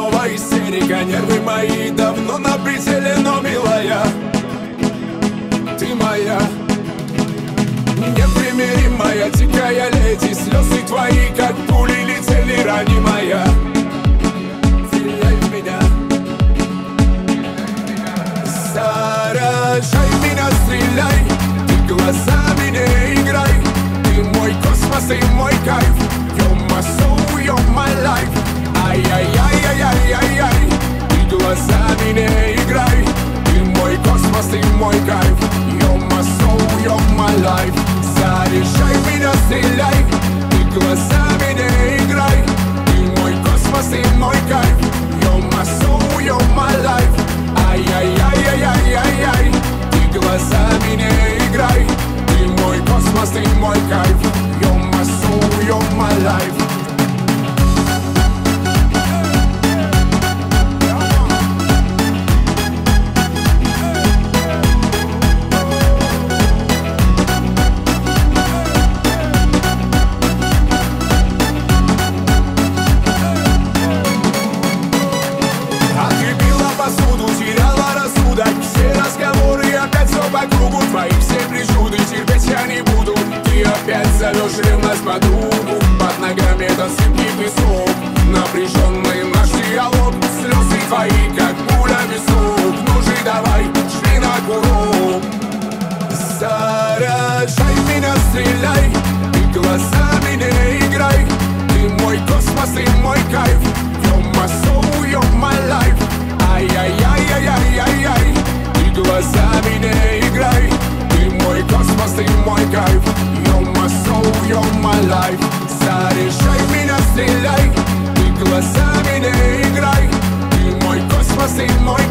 снова истерика. Нервы мои давно на пределе, но, милая, ты моя непримиримая, дикая леди. Слезы твои, как пули, летели ранимая. Стреляй в меня, заражай меня, стреляй. Ты глазами не играй. Ты мой космос, ты мой кайф. You're my soul, you're my life. Ай-яй-яй-яй-яй-яй. Ты глазами не играй. Ты мой космос, ты мой кайф. You're my soul, you're my life. Заряжай меня, стреляй. Ты глазами не играй. Ты мой космос, ты мой кайф. You're my soul, you're my life. Ай-яй-яй-яй-яй-яй. Ты глазами не играй. Ты мой космос, ты мой кайф. You're my soul, you're my life. По кругу твои все причуды терпеть я не буду. Ты опять зовешь ревность подругу. Под ногами этот сыпкий песок. Напряженный наш диалог. Слезы твои, как пуля в висок. Ну же давай, шли на курок. Заражай меня, стреляй. Ты глазами не играй. Ты мой космос, ты мой кайф. You're my soul, you're my life. Ай-яй-яй-яй-яй-яй. Ты глазами не играй. Ты мой космос, ты мой кайф. You're my soul, you're my life. Заряжай меня, стреляй. Ты глазами не играй. Ты мой космос, ты мой